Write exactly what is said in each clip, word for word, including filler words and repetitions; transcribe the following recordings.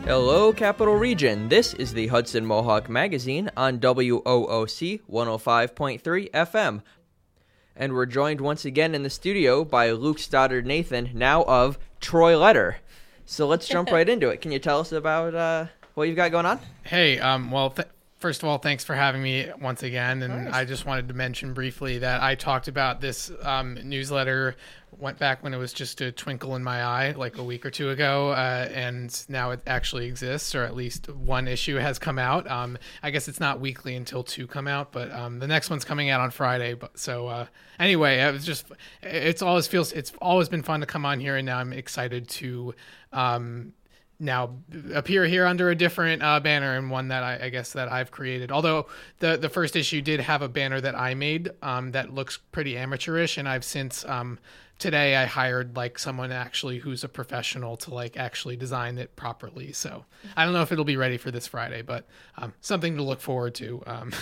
Hello, Capital Region. This is the Hudson Mohawk Magazine on W O O C one oh five point three F M. And we're joined once again in the studio by Luke Stoddard Nathan, now of Troy Letter. So let's jump right into it. Can you tell us about uh, what you've got going on? Hey, um, well, th- first of all, thanks for having me once again. And Nice. I just wanted to mention briefly that I talked about this um, newsletter, went back when it was just a twinkle in my eye, like a week or two ago, uh, and now it actually exists, or at least one issue has come out. Um, I guess it's not weekly until two come out, but um, the next one's coming out on Friday. But so uh, anyway, it was just it's always feels it's always been fun to come on here, and now I'm excited to. Um, now appear here under a different uh, banner, and one that I, I guess that I've created. Although the the first issue did have a banner that I made um, that looks pretty amateurish, and I've since um, today I hired like someone actually who's a professional to like actually design it properly. So I don't know if it'll be ready for this Friday, but um, something to look forward to. Um,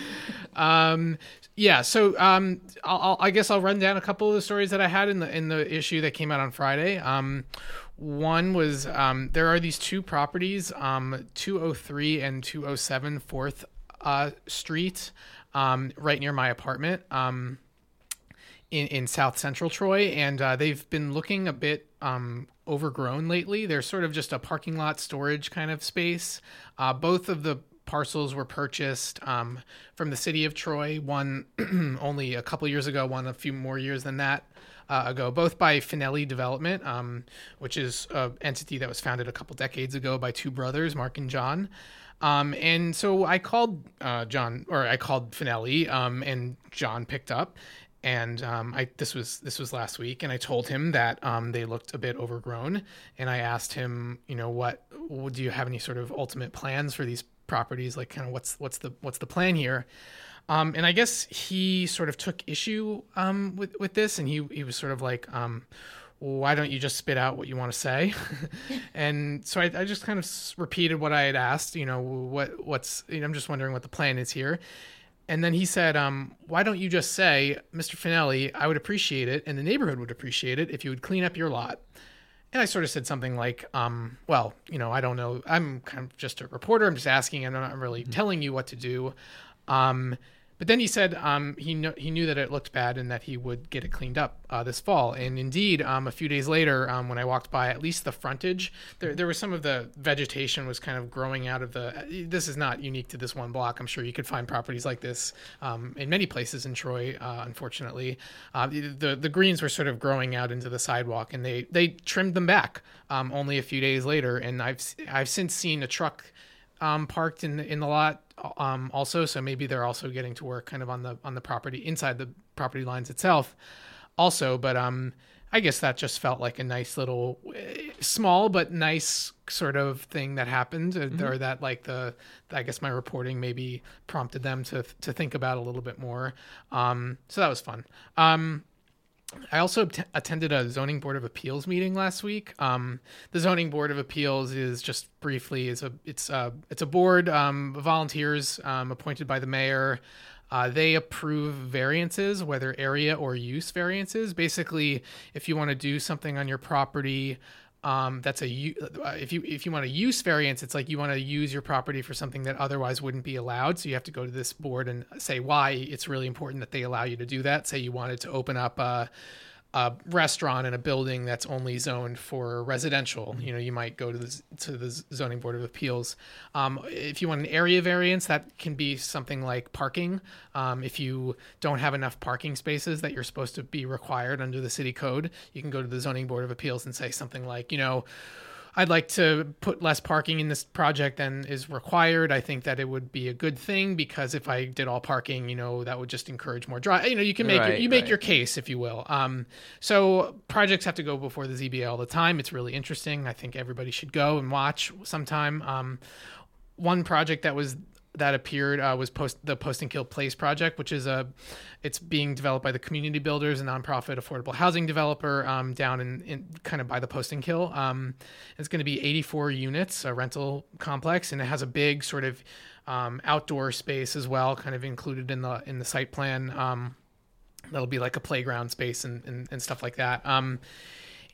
um, yeah, so um, I'll, I'll, I guess I'll run down a couple of the stories that I had in the in the issue that came out on Friday. Um, One was um, there are these two properties, um, two oh three and two oh seven fourth uh, Street, um, right near my apartment um, in, in South Central Troy. And uh, they've been looking a bit um, overgrown lately. They're sort of just a parking lot storage kind of space. Uh, both of the parcels were purchased um, from the city of Troy, one only a couple years ago, one a few more years than that. Uh, ago, both by Finelli Development, um, which is an entity that was founded a couple decades ago by two brothers, Mark and John. Um, and so I called uh, John, or I called Finelli, um, and John picked up. And um, I this was this was last week, and I told him that um, they looked a bit overgrown. And I asked him, you know, what do you have any sort of ultimate plans for these properties? Like, kind of what's what's the what's the plan here? Um, and I guess he sort of took issue um, with with this, and he he was sort of like, um, "Why don't you just spit out what you want to say?" And so I, I just kind of repeated what I had asked. You know, what what's you know, I'm just wondering what the plan is here. And then he said, um, "Why don't you just say, Mister Finelli, I would appreciate it, and the neighborhood would appreciate it if you would clean up your lot." And I sort of said something like, um, "Well, you know, I don't know. I'm kind of just a reporter. I'm just asking, and I'm not really mm-hmm. telling you what to do." Um, But then he said um, he knew he knew that it looked bad and that he would get it cleaned up uh, this fall. And indeed, um, a few days later, um, when I walked by, at least the frontage, there there was some of the vegetation was kind of growing out of the. This is not unique to this one block. I'm sure you could find properties like this um, in many places in Troy. Uh, unfortunately, uh, the the greens were sort of growing out into the sidewalk, and they they trimmed them back um, only a few days later. And I've I've since seen a truck um, parked in the, in the lot. Um, also, so maybe they're also getting to work kind of on the on the property inside the property lines itself. Also, but um, I guess that just felt like a nice little, small but nice sort of thing that happened, mm-hmm. or that like the I guess my reporting maybe prompted them to to think about a little bit more. Um, so that was fun. Um, I also t- attended a zoning board of appeals meeting last week. Um, the zoning board of appeals is just briefly is a it's a it's a board um, of volunteers um, appointed by the mayor. Uh, they approve variances, whether area or use variances. Basically, if you want to do something on your property. Um, that's a if you if you want a use variance, it's like you want to use your property for something that otherwise wouldn't be allowed. So you have to go to this board and say why it's really important that they allow you to do that. Say you wanted to open up a, a restaurant in a building that's only zoned for residential. You know, you might go to the to the zoning board of appeals. Um, if you want an area variance, that can be something like parking. Um, if you don't have enough parking spaces that you're supposed to be required under the city code, you can go to the zoning board of appeals and say something like, you know, I'd like to put less parking in this project than is required. I think that it would be a good thing because if I did all parking, you know, that would just encourage more drive. You know, you can make right, your, you make right. your case, if you will. Um, so projects have to go before the Z B A all the time. It's really interesting. I think everybody should go and watch sometime. Um, one project that was that appeared uh, was post the Post and Kill Place project, which is a, it's being developed by the Community Builders, a nonprofit affordable housing developer um, down in, in kind of by the Post and Kill. Um, it's going to be eighty-four units, a rental complex, and it has a big sort of um, outdoor space as well, kind of included in the in the site plan. Um, that'll be like a playground space and and, and stuff like that. Um,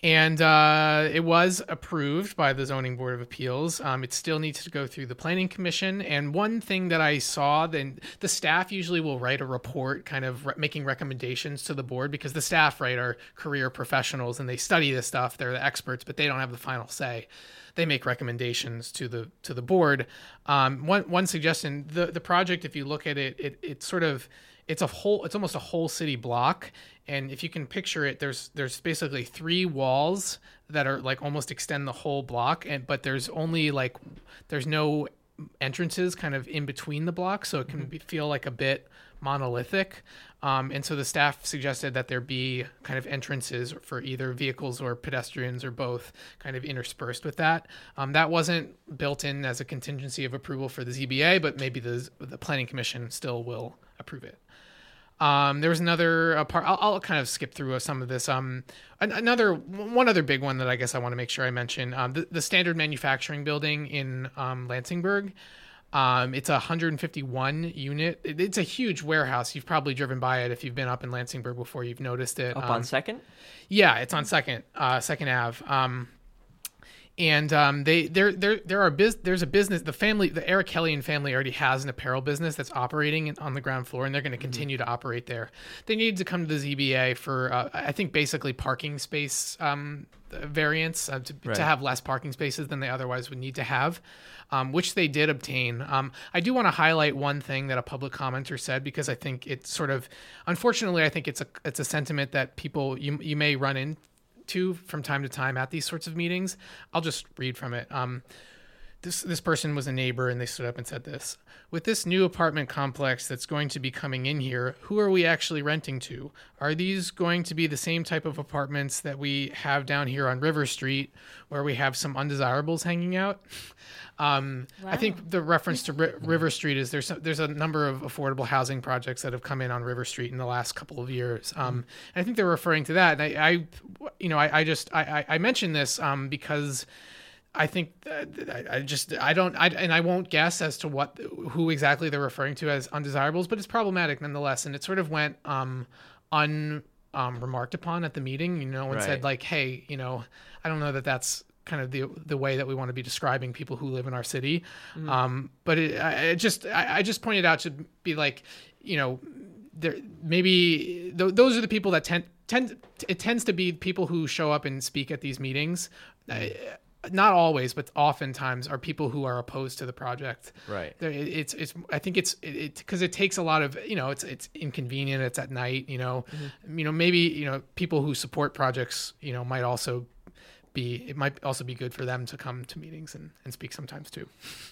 And uh, it was approved by the Zoning Board of Appeals. Um, it still needs to go through the Planning Commission. And one thing that I saw, then the staff usually will write a report kind of re- making recommendations to the board, because the staff, right, are career professionals and they study this stuff. They're the experts, but they don't have the final say. They make recommendations to the to the board. Um, one one suggestion: the the project, if you look at it, it it's sort of it's a whole it's almost a whole city block. And if you can picture it, there's there's basically three walls that are like almost extend the whole block, and but there's only like there's no entrances kind of in between the blocks, so it can be, feel like a bit monolithic. Um, and so the staff suggested that there be kind of entrances for either vehicles or pedestrians or both, kind of interspersed with that. Um, that wasn't built in as a contingency of approval for the Z B A, but maybe the the Planning Commission still will approve it. Um, there was another uh, part. I'll, I'll kind of skip through some of this. Um, an, another one other big one that I guess I want to make sure I mention. Um, the, the Standard Manufacturing Building in um, Lansingburg. Um, it's a one hundred fifty-one unit. It, it's a huge warehouse. You've probably driven by it if you've been up in Lansingburg before. You've noticed it. Up um, on Second? Yeah, it's on Second, uh, Second Ave. Um, And um, they there there there are biz- there's a business. The family, the Eric Kelly family, already has an apparel business that's operating in, on the ground floor, and they're going to continue mm-hmm. to operate there. They needed to come to the Z B A for uh, I think basically parking space um, variance uh, to, right. to have less parking spaces than they otherwise would need to have, um, which they did obtain. Um, I do want to highlight one thing that a public commenter said, because I think it's sort of, unfortunately, I think it's a it's a sentiment that people you you may run into to from time to time at these sorts of meetings. I'll just read from it. Um, this this person was a neighbor, and they stood up and said this: "With this new apartment complex that's going to be coming in here, who are we actually renting to? Are these going to be the same type of apartments that we have down here on River Street, where we have some undesirables hanging out?" Um, wow. I think the reference to Ri- River Street is there's there's a number of affordable housing projects that have come in on River Street in the last couple of years. Um, and I think they're referring to that. And I, I you know, I, I just I, I mentioned this um, because I think that I, I just I don't I, and I won't guess as to what who exactly they're referring to as undesirables, but it's problematic nonetheless. And it sort of went um, un um, remarked upon at the meeting. You know, and right. said like, hey, you know, I don't know that that's kind of the the way that we want to be describing people who live in our city. Mm-hmm. Um, but it, I, it just I, I just pointed out to be like, you know, there maybe th- those are the people that tend tend it tends to be people who show up and speak at these meetings. Uh, not always, but oftentimes are people who are opposed to the project. Right. It, it's it's I think it's it because it, it takes a lot of, you know, it's it's inconvenient. It's at night. You know, mm-hmm. you know maybe you know people who support projects, you know, might also be it might also be good for them to come to meetings and, and speak sometimes too.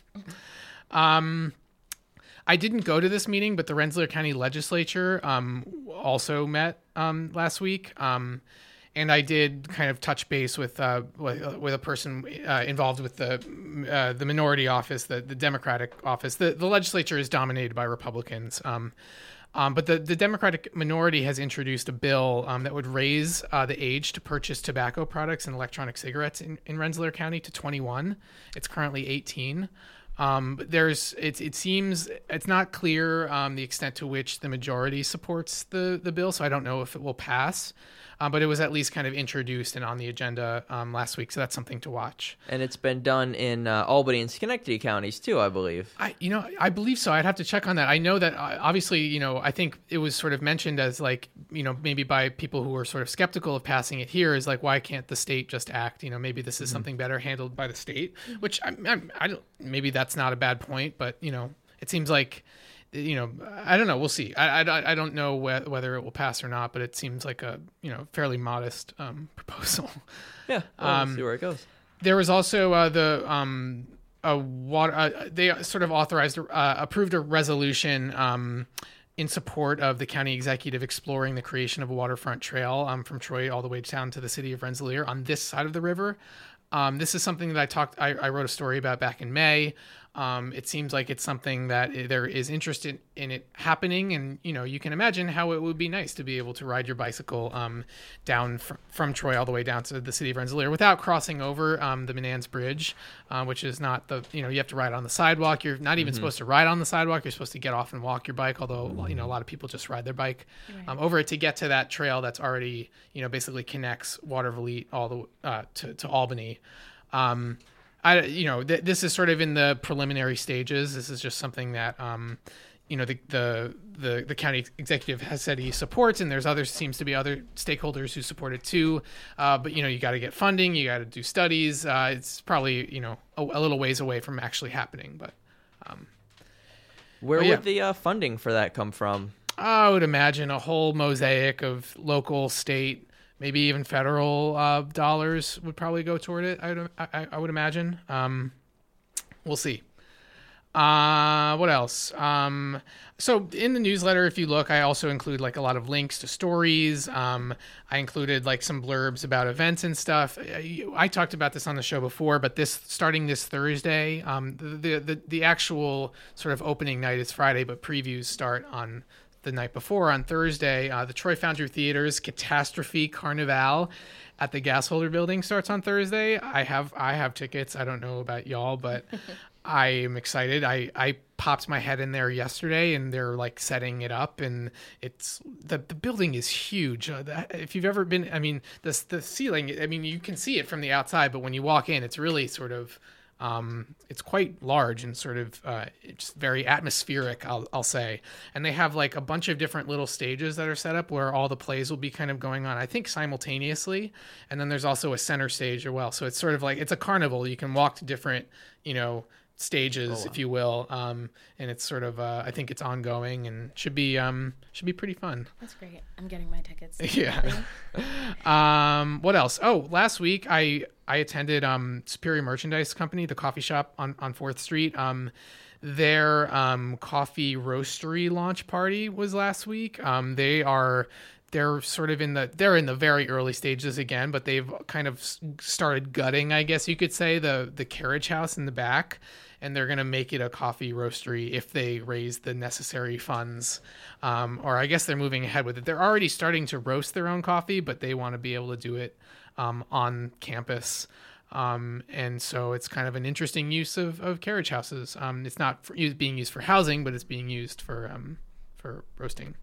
um, I didn't go to this meeting, but the Rensselaer County Legislature um, also met um, last week. Um, and I did kind of touch base with uh, with, with a person uh, involved with the uh, the minority office, the, the Democratic office. The, the legislature is dominated by Republicans. Um, Um, but the, the Democratic minority has introduced a bill um, that would raise uh, the age to purchase tobacco products and electronic cigarettes in, in Rensselaer County to twenty-one. It's currently eighteen. Um, but there's it, it seems it's not clear um, the extent to which the majority supports the, the bill, so I don't know if it will pass. Uh, but it was at least kind of introduced and on the agenda um, last week, so that's something to watch. And it's been done in uh, Albany and Schenectady counties too, I believe. I, you know, I believe so. I'd have to check on that. I know that uh, obviously, you know, I think it was sort of mentioned as like, you know, maybe by people who were sort of skeptical of passing it here is like, why can't the state just act? You know, maybe this is mm-hmm. something better handled by the state, which I, I, I don't. Maybe that's not a bad point, but you know, it seems like. You know, I don't know. We'll see. I, I, I don't know wh- whether it will pass or not, but it seems like a, you know, fairly modest um, proposal. Yeah, well, um, we'll see where it goes. There was also uh, the um, a water. Uh, they sort of authorized, uh, approved a resolution um, in support of the county executive exploring the creation of a waterfront trail um, from Troy all the way down to the city of Rensselaer on this side of the river. Um, this is something that I talked, I, I wrote a story about back in May. Um, it seems like it's something that there is interest in, in it happening, and you know you can imagine how it would be nice to be able to ride your bicycle um, down fr- from Troy all the way down to the city of Rensselaer without crossing over um, the Menands Bridge, uh, which is not the you know you have to ride on the sidewalk. You're not even mm-hmm. supposed to ride on the sidewalk. You're supposed to get off and walk your bike. Although you know a lot of people just ride their bike right. um, over it to get to that trail that's already you know basically connects Watervliet all the uh, to to Albany. Um, I, you know, th- this is sort of in the preliminary stages. This is just something that, um, you know, the, the the the county executive has said he supports, and there's other seems to be other stakeholders who support it too. Uh, but you know, you got to get funding, you got to do studies. Uh, it's probably you know a, a little ways away from actually happening. But um, where but yeah. would the uh, funding for that come from? I would imagine a whole mosaic of local, state, maybe even federal uh, dollars would probably go toward it. I would, I, I would imagine. Um, we'll see. Uh, what else? Um, so in the newsletter, if you look, I also include like a lot of links to stories. Um, I included like some blurbs about events and stuff. I, I talked about this on the show before, but this starting this Thursday, um, the, the the actual sort of opening night is Friday, but previews start on the night before on Thursday. Uh, the Troy Foundry Theater's Catastrophe Carnival at the Gasholder Building starts on Thursday. I have I have tickets. I don't know about y'all, but I am excited. I, I popped my head in there yesterday, and they're like setting it up, and it's the the building is huge. Uh, that, if you've ever been, I mean, the the ceiling. I mean, you can see it from the outside, but when you walk in, it's really sort of. Um, it's quite large and sort of uh, it's very atmospheric, I'll, I'll say. And they have like a bunch of different little stages that are set up where all the plays will be kind of going on, I think, simultaneously. And then there's also a center stage as well. So it's sort of like it's a carnival. You can walk to different, you know, stages, oh, wow. if you will. Um, and it's sort of, uh, I think it's ongoing and should be, um, should be pretty fun. That's great. I'm getting my tickets. Yeah. um, what else? Oh, last week I, I attended, um, Superior Merchandise Company, the coffee shop on, on fourth Street. Um, their, um, coffee roastery launch party was last week. Um, they are, they're sort of in the, they're in the very early stages again, but they've kind of started gutting, I guess you could say, the, the carriage house in the back. And they're going to make it a coffee roastery if they raise the necessary funds. Um, or I guess they're moving ahead with it. They're already starting to roast their own coffee, but they want to be able to do it um, on campus. Um, and so it's kind of an interesting use of, of carriage houses. Um, it's not for, being used for housing, but it's being used for um, for roasting.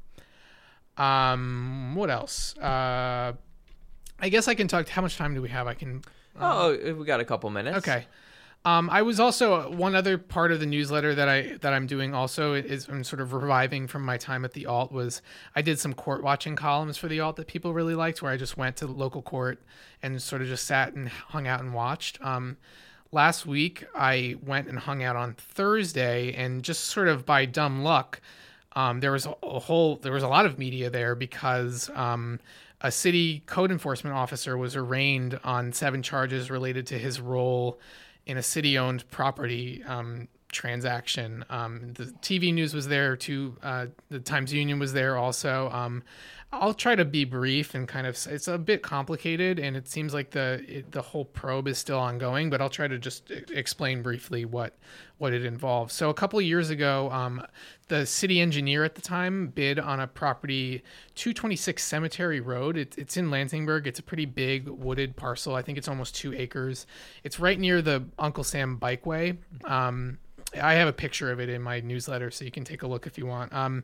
Um, what else? Uh, I guess I can talk. How much time do we have? I can. Uh, oh, we got a couple minutes. Okay. Um, I was also one other part of the newsletter that I that I'm doing also is I'm sort of reviving from my time at the Alt was I did some court watching columns for the Alt that people really liked, where I just went to the local court and sort of just sat and hung out and watched. Um, last week I went and hung out on Thursday, and just sort of by dumb luck, um, there was a, a whole there was a lot of media there because. Um, A city code enforcement officer was arraigned on seven charges related to his role in a city-owned property um, transaction. Um, the T V news was there too. Uh, the Times Union was there also. Um, I'll try to be brief and kind of. It's a bit complicated, and it seems like the it, the whole probe is still ongoing. But I'll try to just explain briefly what what it involves. So a couple of years ago, um, the city engineer at the time bid on a property, two twenty-six Cemetery Road. It, it's in Lansingburg. It's a pretty big wooded parcel. I think it's almost two acres. It's right near the Uncle Sam Bikeway. Um, I have a picture of it in my newsletter, so you can take a look if you want. Um,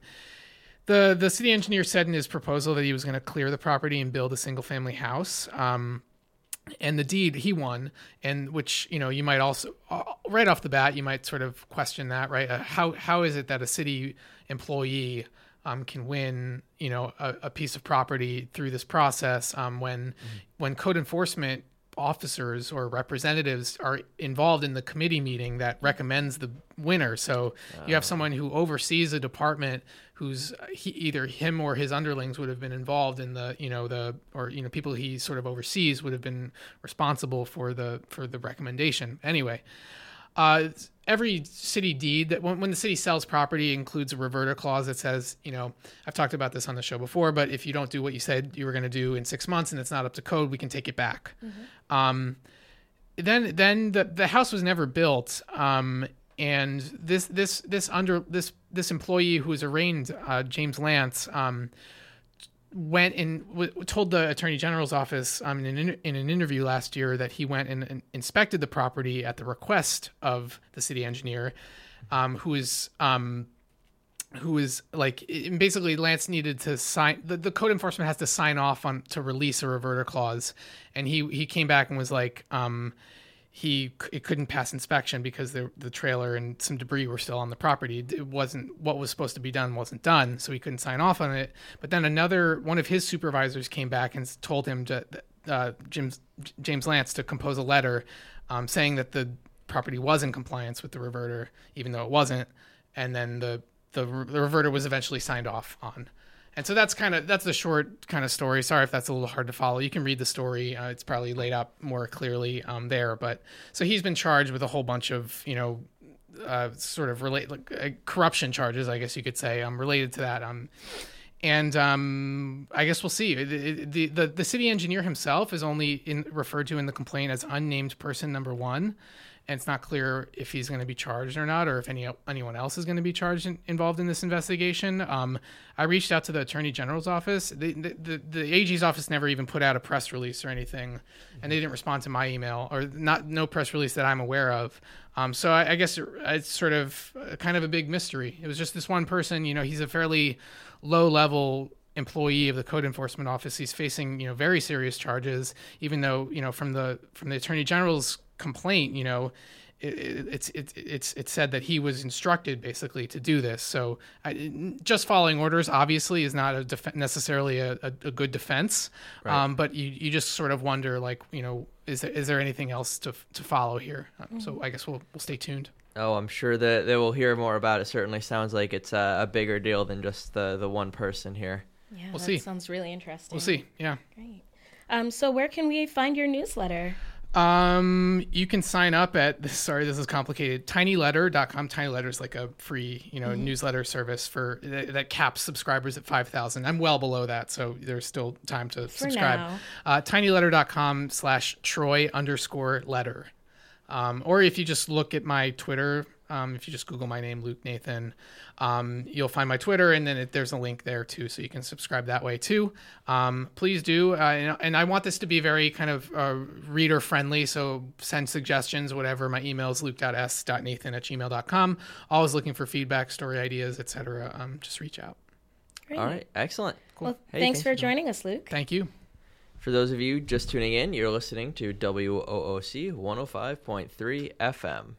the The city engineer said in his proposal that he was going to clear the property and build a single family house. Um, And the deed he won, and which, you know, you might also, uh, right off the bat, you might sort of question that, right? Uh, how how is it that a city employee um, can win, you know, a, a piece of property through this process um, when mm-hmm. when code enforcement officers or representatives are involved in the committee meeting that recommends the winner? So uh, you have someone who oversees a department who's he, either him or his underlings would have been involved in the, you know, the, or, you know, people he sort of oversees would have been responsible for the, for the recommendation. Anyway, uh, every city deed that when, when the city sells property includes a reverter clause that says, you know, I've talked about this on the show before, but if you don't do what you said you were going to do in six months and it's not up to code, we can take it back. Mm-hmm. Um, then, then the, the house was never built. Um, and this this this under this this employee who was arraigned, uh, James Lance, um, went and w- told the Attorney General's office um, in, an, in an interview last year that he went and, and inspected the property at the request of the city engineer, um, who is um, who is like basically Lance needed to sign the, the code enforcement has to sign off on to release a reverter clause, and he he came back and was like. Um, He it couldn't pass inspection because the the trailer and some debris were still on the property. It wasn't what was supposed to be done wasn't done, so he couldn't sign off on it. But then another one of his supervisors came back and told him to uh, James James Lance to compose a letter um, saying that the property was in compliance with the reverter, even though it wasn't. And then the the, the reverter was eventually signed off on. And so that's kind of that's the short kind of story. Sorry if that's a little hard to follow. You can read the story; uh, it's probably laid out more clearly um, there. But so he's been charged with a whole bunch of you know, uh, sort of relate like, uh, corruption charges, I guess you could say, um, related to that. Um, and um, I guess we'll see. The, the the the city engineer himself is only in, referred to in the complaint as unnamed person number one. And it's not clear if he's going to be charged or not, or if any anyone else is going to be charged in, involved in this investigation. Um, I reached out to the Attorney General's office. The, the, the, the A G's office never even put out a press release or anything, and they didn't respond to my email, or not no press release that I'm aware of. Um, so I, I guess it, it's sort of uh, kind of a big mystery. It was just this one person. You know, he's a fairly low-level employee of the code enforcement office. He's facing you know very serious charges, even though you know from the from the Attorney General's complaint, you know, it, it, it's it's it's it said that he was instructed basically to do this. So I, just following orders obviously is not a def- necessarily a, a, a good defense, right. um, but you, you just sort of wonder like you know is there, is there anything else to to follow here? Um, mm-hmm. So I guess we'll we'll stay tuned. Oh, I'm sure that, that we'll hear more about it. Certainly sounds like it's a, a bigger deal than just the the one person here. Yeah, we'll that see. Sounds really interesting. We'll see. Yeah. Great. Um, so where can we find your newsletter? Um, you can sign up at, sorry, this is complicated, tinyletter dot com. Tinyletter is like a free, you know, mm-hmm. newsletter service for that, that caps subscribers at five thousand. I'm well below that, so there's still time to for subscribe. Now. Uh, tinyletter dot com slash Troy underscore letter. Um, or if you just look at my Twitter, um, if you just Google my name, Luke Nathan, um, you'll find my Twitter, and then it, there's a link there too, so you can subscribe that way too. Um, please do, uh, and, and I want this to be very kind of uh, reader friendly, so send suggestions, whatever. My email is luke dot s dot nathan at gmail dot com. Always looking for feedback, story ideas, et cetera. Um, just reach out. Great. All right, excellent. Cool. Well, hey, thanks, thanks for joining us, Luke. Thank you. For those of you just tuning in, you're listening to W O O C one oh five point three F M.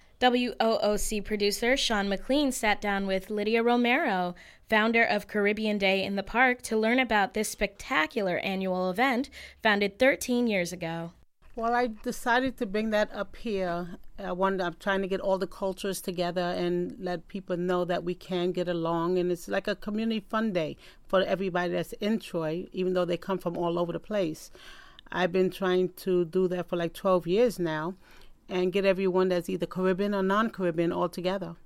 W O O C producer Sean McLean sat down with Lydia Romero, founder of Caribbean Day in the Park, to learn about this spectacular annual event founded thirteen years ago. Well, I decided to bring that up here. I wanted, I'm trying to get all the cultures together and let people know that we can get along. And it's like a community fun day for everybody that's in Troy, even though they come from all over the place. I've been trying to do that for like twelve years now and get everyone that's either Caribbean or non-Caribbean all together.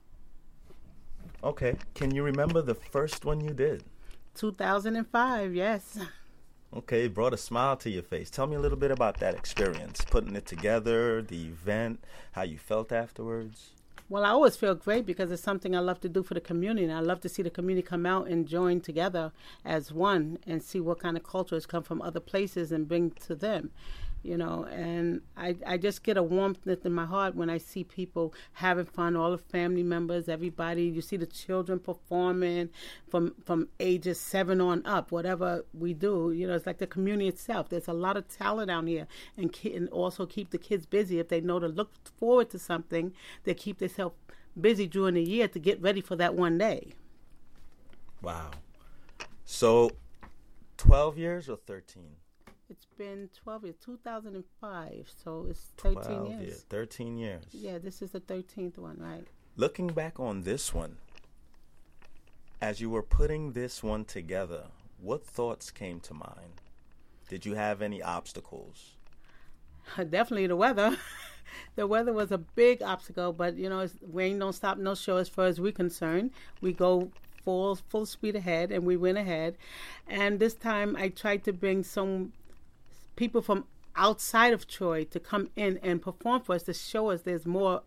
Okay. Can you remember the first one you did? two thousand five, yes. Okay, it brought a smile to your face. Tell me a little bit about that experience, putting it together, the event, how you felt afterwards. Well, I always feel great because it's something I love to do for the community, and I love to see the community come out and join together as one and see what kind of cultures come from other places and bring to them. You know, and I, I just get a warmth in my heart when I see people having fun, all the family members, everybody. You see the children performing from from ages seven on up, whatever we do. You know, it's like the community itself. There's a lot of talent down here, and, ki- and also keep the kids busy. If they know to look forward to something, they keep themselves busy during the year to get ready for that one day. Wow. So twelve years or thirteen? It's been twelve years, two thousand five, so it's thirteen years. years. thirteen years. Yeah, this is the thirteenth one, right? Looking back on this one, as you were putting this one together, what thoughts came to mind? Did you have any obstacles? Definitely the weather. The weather was a big obstacle, but, you know, it's, rain don't stop no show as far as we're concerned. We go full, full speed ahead, and we went ahead. And this time I tried to bring some people from outside of Troy to come in and perform for us to show us there's more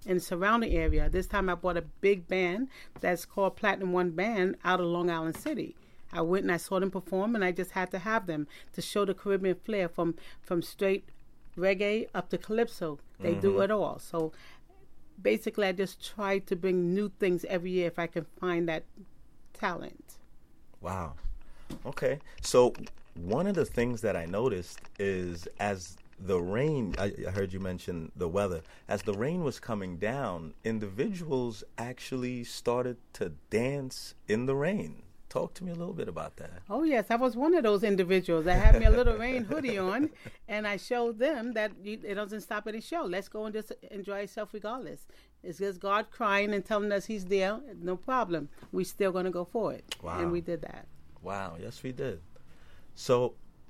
in the surrounding area. This time I bought a big band that's called Platinum One Band out of Long Island City. I went and I saw them perform, and I just had to have them to show the Caribbean flair from, from straight reggae up to calypso. They mm-hmm. do it all. So basically I just try to bring new things every year if I can find that talent. Wow. Okay. So one of the things that I noticed is as the rain, I, I heard you mention the weather, as the rain was coming down, individuals actually started to dance in the rain. Talk to me a little bit about that. Oh, yes. I was one of those individuals. I had me a little rain hoodie on, and I showed them that you, it doesn't stop any show. Let's go and just enjoy yourself regardless. It's just God crying and telling us he's there. No problem. We're still going to go for it. Wow. And we did that. Wow. Yes, we did. So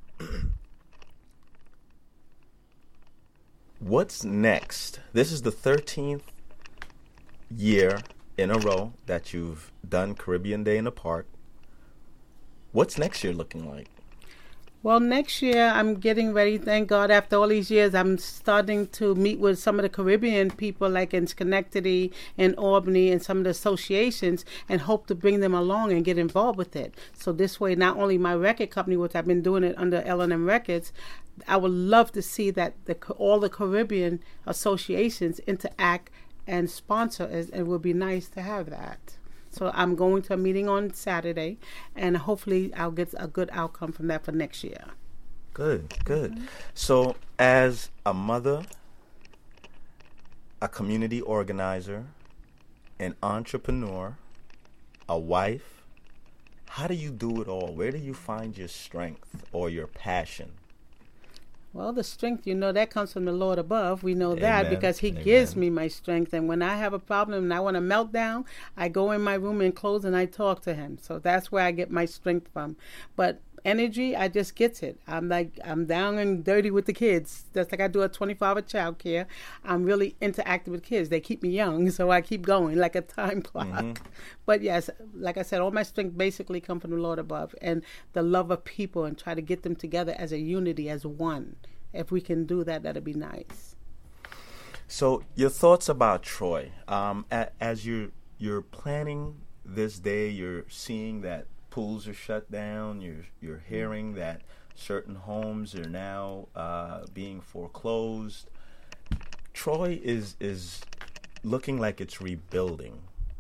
what's next? This is the thirteenth year in a row that you've done Caribbean Day in the Park. What's next year looking like? Well, next year I'm getting ready. Thank God, after all these years, I'm starting to meet with some of the Caribbean people, like in Schenectady and Albany, and some of the associations, and hope to bring them along and get involved with it. So this way, not only my record company, which I've been doing it under L and M Records, I would love to see that the, all the Caribbean associations interact and sponsor it. It would be nice to have that. So I'm going to a meeting on Saturday, and hopefully I'll get a good outcome from that for next year. Good, good. Mm-hmm. So as a mother, a community organizer, an entrepreneur, a wife, how do you do it all? Where do you find your strength or your passion? Well, the strength, you know, that comes from the Lord above. We know Amen. that because he Amen. gives me my strength. And when I have a problem and I want to melt down, I go in my room and close and I talk to him. So that's where I get my strength from. But energy, I just get it. I'm like, I'm down and dirty with the kids. That's like I do a twenty-four hour child care. I'm really interactive with kids. They keep me young, so I keep going like a time clock. Mm-hmm. But yes, like I said, all my strength basically come from the Lord above and the love of people, and try to get them together as a unity, as one. If we can do that, that'd be nice. So your thoughts about Troy, um, a, as you're, you're planning this day, you're seeing that pools are shut down, you're, you're hearing that certain homes are now uh, being foreclosed. Troy is, is looking like it's rebuilding.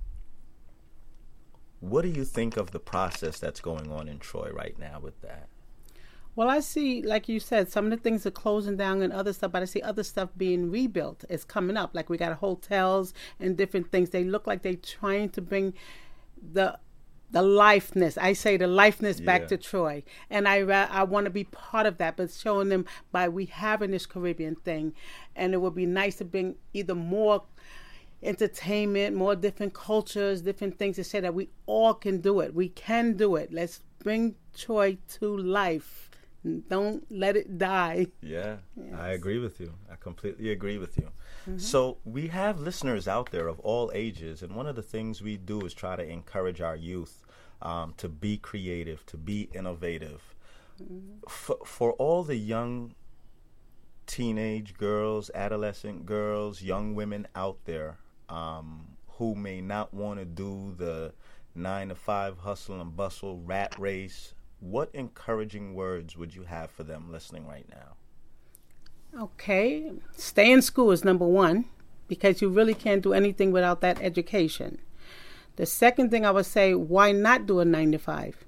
What do you think of the process that's going on in Troy right now with that? Well, I see, like you said, some of the things are closing down and other stuff, but I see other stuff being rebuilt. It's coming up. Like we got hotels and different things. They look like they're trying to bring the the lifeness. I say the lifeness yeah. back to Troy. And I I want to be part of that, but showing them by we having this Caribbean thing. And it would be nice to bring either more entertainment, more different cultures, different things to say that we all can do it. We can do it. Let's bring Troy to life. Don't let it die. Yeah, yes. I agree with you. I completely agree with you. Mm-hmm. So we have listeners out there of all ages, and one of the things we do is try to encourage our youth um, to be creative, to be innovative. Mm-hmm. For, for all the young teenage girls, adolescent girls, young women out there um, who may not want to do the nine to five hustle and bustle rat race, what encouraging words would you have for them listening right now? Okay. Stay in school is number one, because you really can't do anything without that education. The second thing I would say, why not do a nine to five?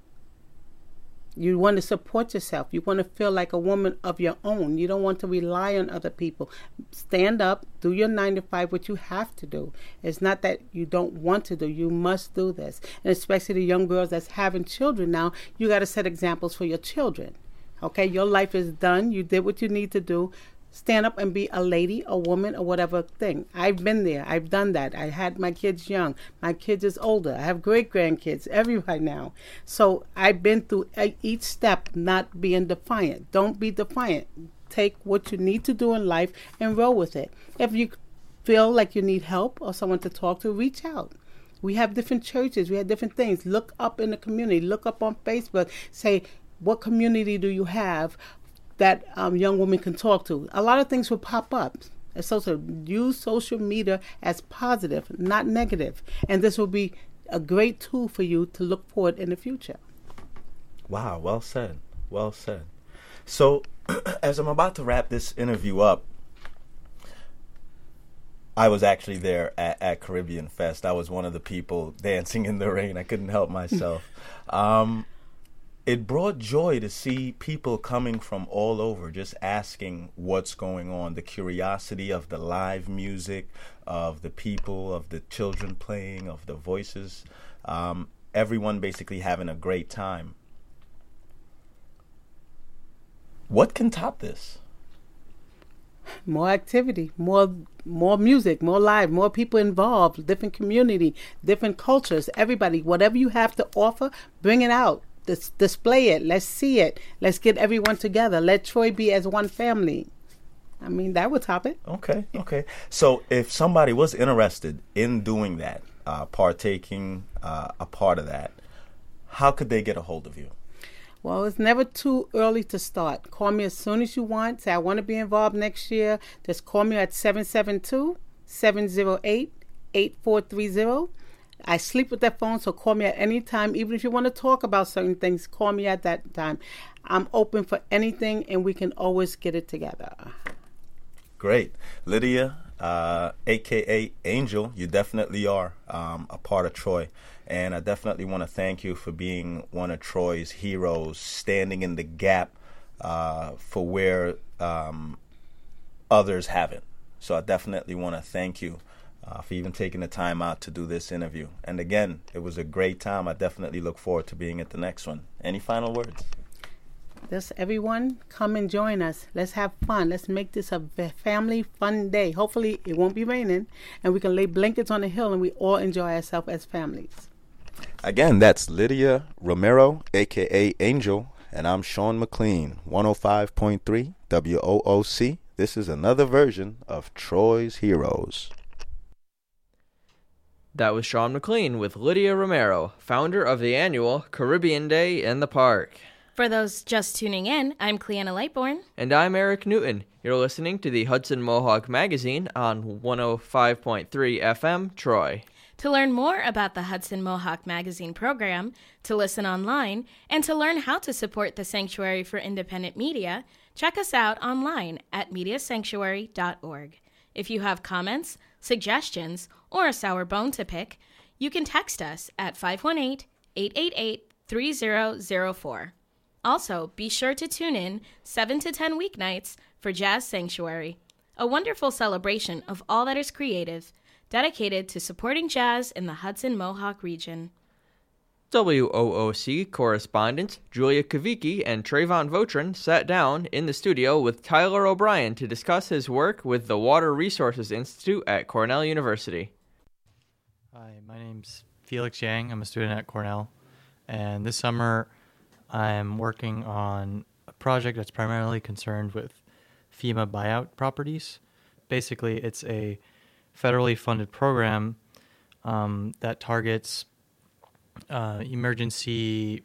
You want to support yourself. You want to feel like a woman of your own. You don't want to rely on other people. Stand up, do your nine to five, what you have to do. It's not that you don't want to do. You must do this. And especially the young girls that's having children now, you got to set examples for your children. Okay, your life is done. You did what you need to do. Stand up and be a lady, a woman, or whatever thing. I've been there. I've done that. I had my kids young. My kids is older. I have great-grandkids, everybody now. So I've been through each step, not being defiant. Don't be defiant. Take what you need to do in life and roll with it. If you feel like you need help or someone to talk to, reach out. We have different churches. We have different things. Look up in the community. Look up on Facebook. Say, what community do you have that um, young women can talk to? A lot of things will pop up. It's social. Use social media as positive, not negative. And this will be a great tool for you to look forward in the future. Wow, well said. Well said. So, as I'm about to wrap this interview up, I was actually there at, at Caribbean Fest. I was one of the people dancing in the rain. I couldn't help myself. um, it brought joy to see people coming from all over, just asking what's going on, the curiosity of the live music, of the people, of the children playing, of the voices, um, everyone basically having a great time. What can top this? More activity, more more music, more live, more people involved, different community, different cultures, everybody. Whatever you have to offer, bring it out. Dis- display it. Let's see it. Let's get everyone together. Let Troy be as one family. I mean, that would top it. Okay, okay. So if somebody was interested in doing that, uh, partaking uh, a part of that, how could they get a hold of you? Well, it's never too early to start. Call me as soon as you want. Say, I want to be involved next year. Just call me at seven seven two, seven zero eight, eight four three zero. I sleep with that phone, so call me at any time. Even if you want to talk about certain things, call me at that time. I'm open for anything, and we can always get it together. Great. Lydia, uh, a k a. Angel, you definitely are um, a part of Troy. And I definitely want to thank you for being one of Troy's heroes, standing in the gap uh, for where um, others haven't. So I definitely want to thank you uh, for even taking the time out to do this interview. And again, it was a great time. I definitely look forward to being at the next one. Any final words? Just everyone, come and join us. Let's have fun. Let's make this a family fun day. Hopefully it won't be raining, and we can lay blankets on the hill and we all enjoy ourselves as families. Again, that's Lydia Romero, a k a. Angel, and I'm Sean McLean, one oh five point three W O O C. This is another version of Troy's Heroes. That was Sean McLean with Lydia Romero, founder of the annual Caribbean Day in the Park. For those just tuning in, I'm Cleanna Lightbourne. And I'm Eric Newton. You're listening to the Hudson Mohawk Magazine on one oh five point three F M, Troy. To learn more about the Hudson Mohawk Magazine program, to listen online, and to learn how to support the Sanctuary for Independent Media, check us out online at media sanctuary dot org. If you have comments, suggestions, or a sour bone to pick, you can text us at five one eight, eight eight eight, three zero zero four. Also, be sure to tune in seven to ten weeknights for Jazz Sanctuary, a wonderful celebration of all that is creative, dedicated to supporting jazz in the Hudson Mohawk region. W O O C correspondents Julia Kavicki and Trayvon Votrin sat down in the studio with Tyler O'Brien to discuss his work with the Water Resources Institute at Cornell University. Hi, my name's Felix Yang. I'm a student at Cornell, and this summer I'm working on a project that's primarily concerned with FEMA buyout properties. Basically, it's a federally funded program um, that targets uh, emergency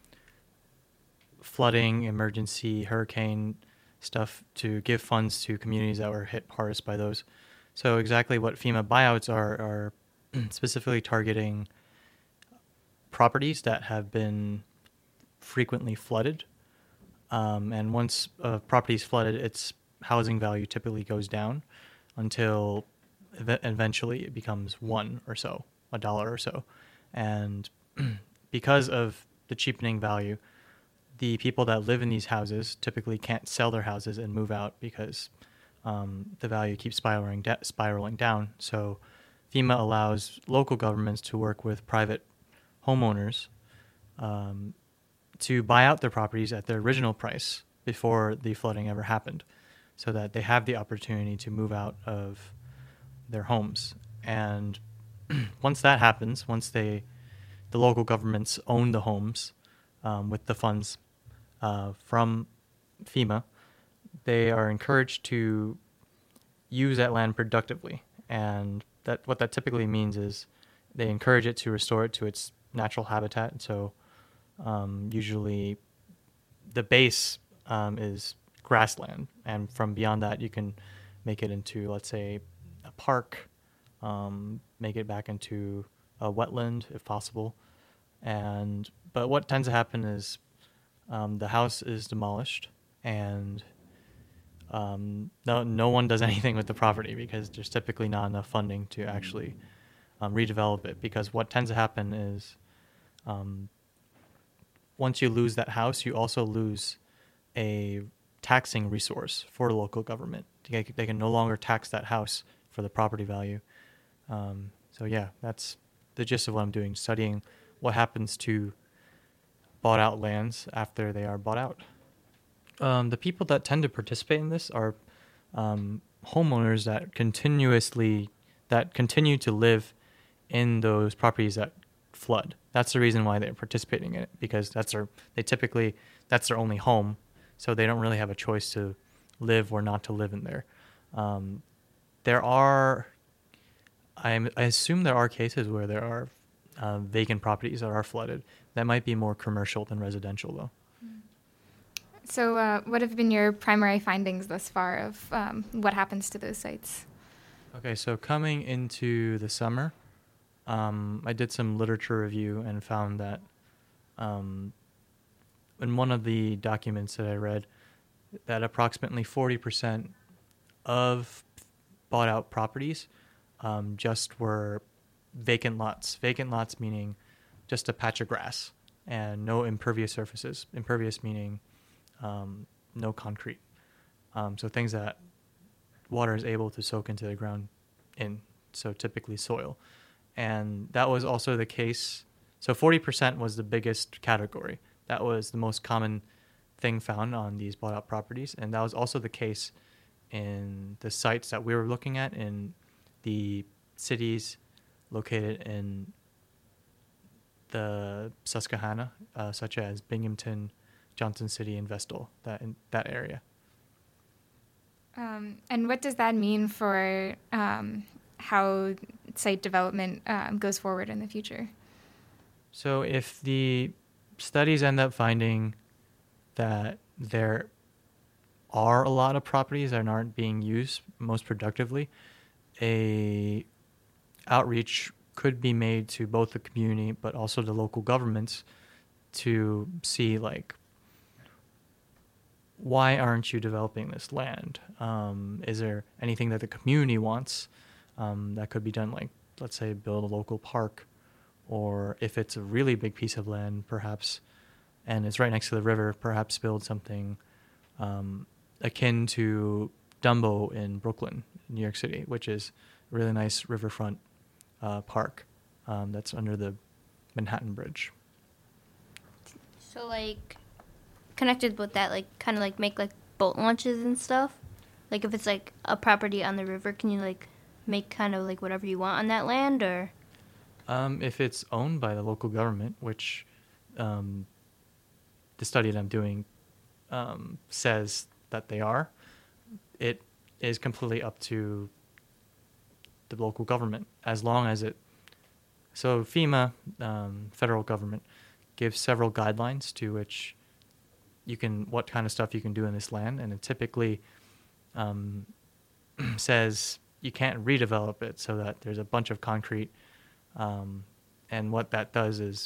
flooding, emergency hurricane stuff to give funds to communities that were hit hardest by those. So exactly what FEMA buyouts are are specifically targeting properties that have been frequently flooded. Um, and once a property is flooded, its housing value typically goes down until eventually it becomes one or so, a dollar or so. And because of the cheapening value, the people that live in these houses typically can't sell their houses and move out because um, the value keeps spiraling, da- spiraling down. So FEMA allows local governments to work with private homeowners um, to buy out their properties at their original price before the flooding ever happened, so that they have the opportunity to move out of their homes. And once that happens, once they, the local governments own the homes um, with the funds uh, from FEMA, they are encouraged to use that land productively. And that what that typically means is they encourage it to restore it to its natural habitat. So um, usually the base um, is grassland, and from beyond that you can make it into, let's say, a park, um, make it back into a wetland if possible. And but what tends to happen is um, the house is demolished, and um, no no one does anything with the property because there's typically not enough funding to actually um, redevelop it. Because what tends to happen is um, once you lose that house, you also lose a taxing resource for the local government. They, they can no longer tax that house for the property value. Um, so yeah, that's the gist of what I'm doing, studying what happens to bought out lands after they are bought out. Um, the people that tend to participate in this are um, homeowners that continuously, that continue to live in those properties that flood. That's the reason why they're participating in it, because that's their, they typically, that's their only home, so they don't really have a choice to live or not to live in there. Um, there are, I'm, I assume there are cases where there are uh, vacant properties that are flooded. That might be more commercial than residential, though. So uh, what have been your primary findings thus far of um, what happens to those sites? Okay, so coming into the summer, um, I did some literature review and found that um, in one of the documents that I read, that approximately forty percent of bought out properties um, just were vacant lots. Vacant lots meaning just a patch of grass and no impervious surfaces. Impervious meaning um, no concrete. Um, so things that water is able to soak into the ground in, so typically soil. And that was also the case. So forty percent was the biggest category. That was the most common thing found on these bought out properties. And that was also the case in the sites that we were looking at in the cities located in the Susquehanna, uh, such as Binghamton, Johnson City, and Vestal, that in that area. Um, and what does that mean for um, how site development um, goes forward in the future? So if the studies end up finding that there are a lot of properties that aren't being used most productively, a outreach could be made to both the community but also the local governments to see, like, why aren't you developing this land? Um, is there anything that the community wants um, that could be done, like, let's say, build a local park, or if it's a really big piece of land, perhaps, and it's right next to the river, perhaps build something um, akin to Dumbo in Brooklyn, New York City, which is a really nice riverfront uh, park um, that's under the Manhattan Bridge. So, like, connected with that, like, kind of, like, make, like, boat launches and stuff? Like, if it's, like, a property on the river, can you, like, make kind of, like, whatever you want on that land, or? Um, if it's owned by the local government, which um, the study that I'm doing um, says that they are, it is completely up to the local government, as long as it... So FEMA, um, federal government, gives several guidelines to which you can, what kind of stuff you can do in this land, and it typically um, says you can't redevelop it so that there's a bunch of concrete. Um, and what that does is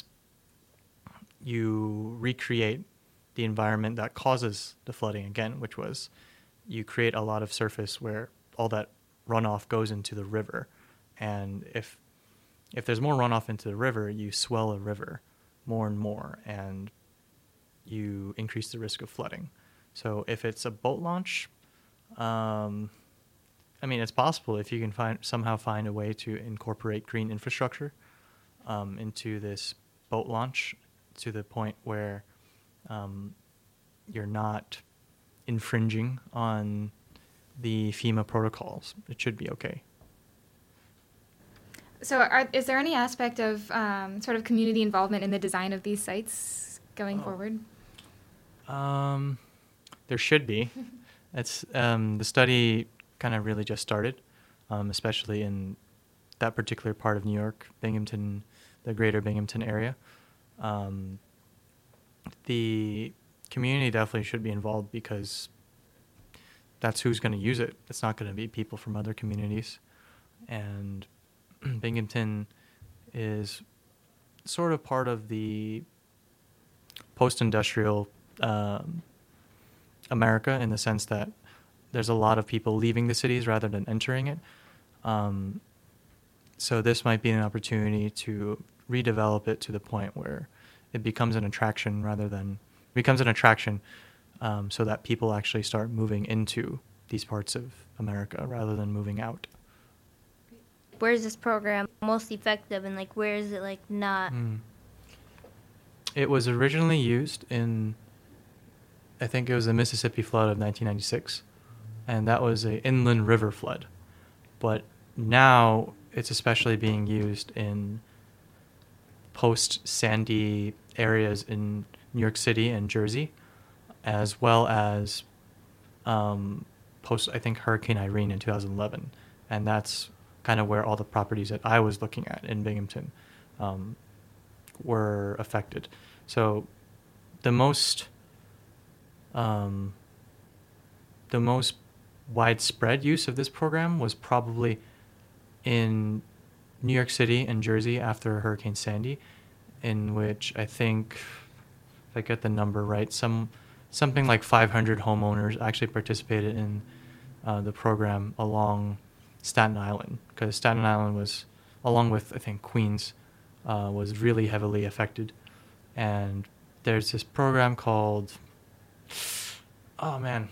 you recreate the environment that causes the flooding again, which was you create a lot of surface where all that runoff goes into the river. And if if there's more runoff into the river, you swell a river more and more, and you increase the risk of flooding. So if it's a boat launch, um, I mean, it's possible if you can find somehow find a way to incorporate green infrastructure um, into this boat launch to the point where um, you're not infringing on the FEMA protocols. It should be okay. So are, is there any aspect of um, sort of community involvement in the design of these sites going Oh. forward? Um, there should be. It's um, the study kind of really just started, um, especially in that particular part of New York, Binghamton, the greater Binghamton area. Um, the community definitely should be involved because that's who's going to use it. It's not going to be people from other communities. And Binghamton is sort of part of the post-industrial um, America, in the sense that there's a lot of people leaving the cities rather than entering it. Um, so this might be an opportunity to redevelop it to the point where it becomes an attraction rather than becomes an attraction, um, so that people actually start moving into these parts of America rather than moving out. Where is this program most effective, and like where is it like not? Mm. It was originally used in, I think it was the Mississippi flood of nineteen ninety-six, and that was an inland river flood. But now it's especially being used in post-Sandy areas in New York City and Jersey, as well as um, post, I think, Hurricane Irene in two thousand eleven. And that's kind of where all the properties that I was looking at in Binghamton um, were affected. So the most um, the most widespread use of this program was probably in New York City and Jersey after Hurricane Sandy, in which I think, if I get the number right, some something like five hundred homeowners actually participated in uh, the program along Staten Island, because Staten Island was, along with I think Queens, uh, was really heavily affected. And there's this program called, oh man,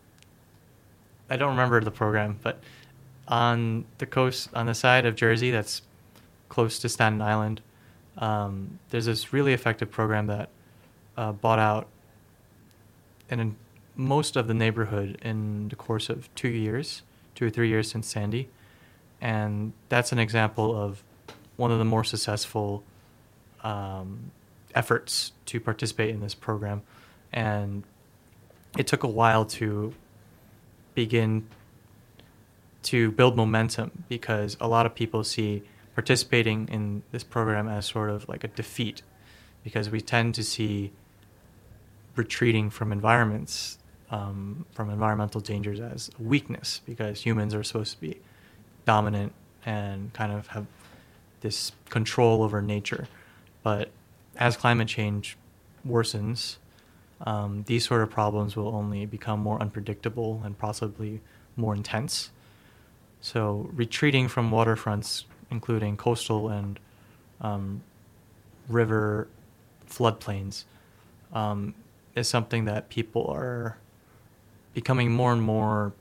I don't remember the program, but on the coast, on the side of Jersey that's close to Staten Island, um, there's this really effective program that uh, bought out and in most of the neighborhood in the course of two years, two or three years since Sandy. And that's an example of one of the more successful um, efforts to participate in this program. And it took a while to begin to build momentum, because a lot of people see participating in this program as sort of like a defeat, because we tend to see retreating from environments, um, from environmental dangers as a weakness, because humans are supposed to be dominant and kind of have this control over nature. But as climate change worsens, um, these sort of problems will only become more unpredictable and possibly more intense. So retreating from waterfronts, including coastal and um, river floodplains, um, is something that people are becoming more and more